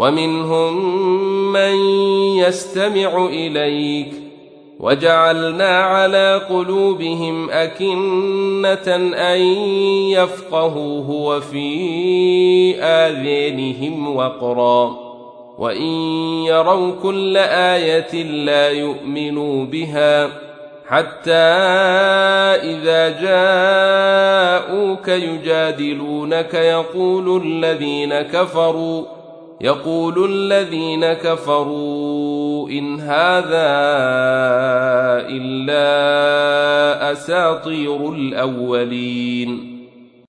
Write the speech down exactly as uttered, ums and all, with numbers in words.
ومنهم من يستمع إليك وجعلنا على قلوبهم أكنة أن يفقهوه وفي آذانهم وقرا وإن يروا كل آية لا يؤمنوا بها حتى إذا جاءوك يجادلونك يقول الذين كفروا يقول الذين كفروا إن هذا إلا أساطير الأولين